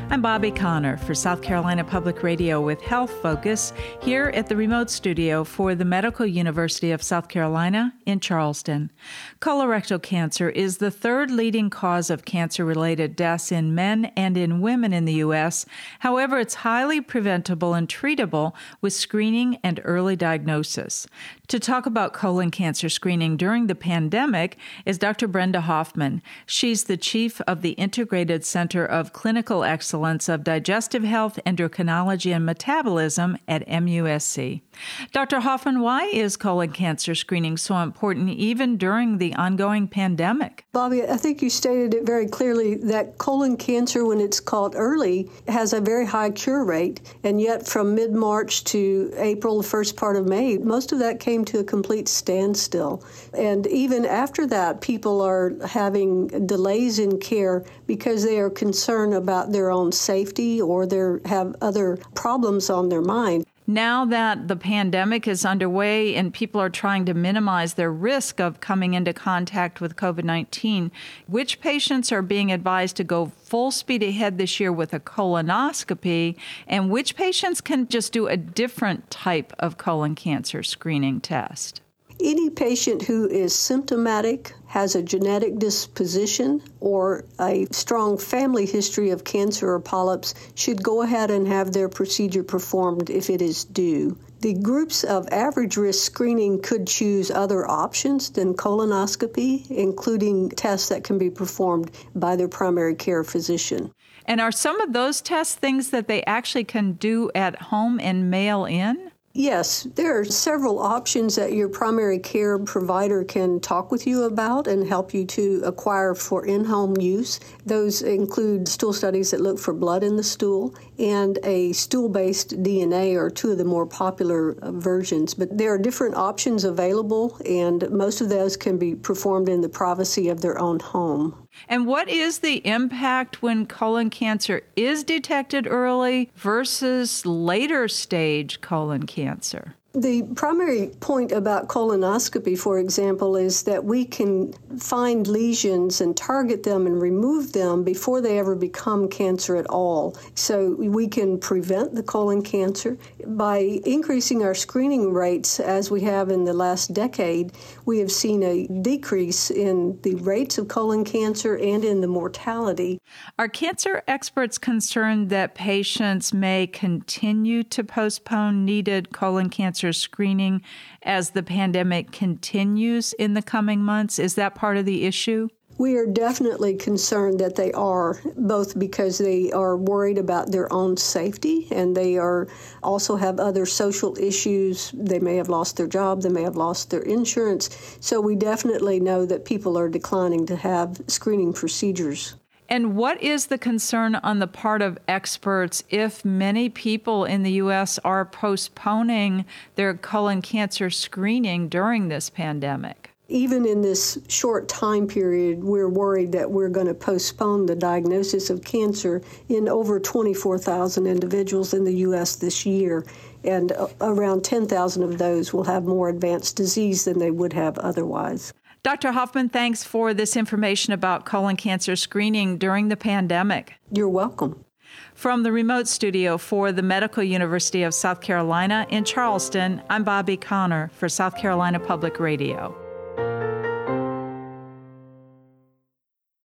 I'm Bobby Connor for South Carolina Public Radio with Health Focus here at the remote studio for the Medical University of South Carolina in Charleston. Colorectal cancer is the third leading cause of cancer-related deaths in men and in women in the U.S. However, it's highly preventable and treatable with screening and early diagnosis. To talk about colon cancer screening during the pandemic is Dr. Brenda Hoffman. She's the chief of the Integrated Center of Clinical Excellence of Digestive Health, Endocrinology, and Metabolism at MUSC. Dr. Hoffman, why is colon cancer screening so important even during the ongoing pandemic? Bobby, I think you stated it very clearly that colon cancer, when it's caught early, has a very high cure rate. And yet from mid-March to April, the first part of May, most of that came to a complete standstill. And even after that, people are having delays in care because they are concerned about their own safety or they have other problems on their mind. Now that the pandemic is underway and people are trying to minimize their risk of coming into contact with COVID-19, which patients are being advised to go full speed ahead this year with a colonoscopy, and which patients can just do a different type of colon cancer screening test? Any patient who is symptomatic, has a genetic disposition, or a strong family history of cancer or polyps should go ahead and have their procedure performed if it is due. The groups of average risk screening could choose other options than colonoscopy, including tests that can be performed by their primary care physician. And are some of those tests things that they actually can do at home and mail in? Yes, there are several options that your primary care provider can talk with you about and help you to acquire for in-home use. Those include stool studies that look for blood in the stool, and a stool-based DNA are two of the more popular versions. But there are different options available, and most of those can be performed in the privacy of their own home. And what is the impact when colon cancer is detected early versus later stage colon cancer? The primary point about colonoscopy, for example, is that we can find lesions and target them and remove them before they ever become cancer at all. So we can prevent the colon cancer. By increasing our screening rates, as we have in the last decade, we have seen a decrease in the rates of colon cancer and in the mortality. Are cancer experts concerned that patients may continue to postpone needed colon cancer screening as the pandemic continues in the coming months? Is that part of the issue? We are definitely concerned that they are, both because they are worried about their own safety and they are also have other social issues. They may have lost their job, they may have lost their insurance. So we definitely know that people are declining to have screening procedures. And what is the concern on the part of experts if many people in the U.S. are postponing their colon cancer screening during this pandemic? Even in this short time period, we're worried that we're going to postpone the diagnosis of cancer in over 24,000 individuals in the U.S. this year. And around 10,000 of those will have more advanced disease than they would have otherwise. Dr. Hoffman, thanks for this information about colon cancer screening during the pandemic. You're welcome. From the remote studio for the Medical University of South Carolina in Charleston, I'm Bobby Connor for South Carolina Public Radio.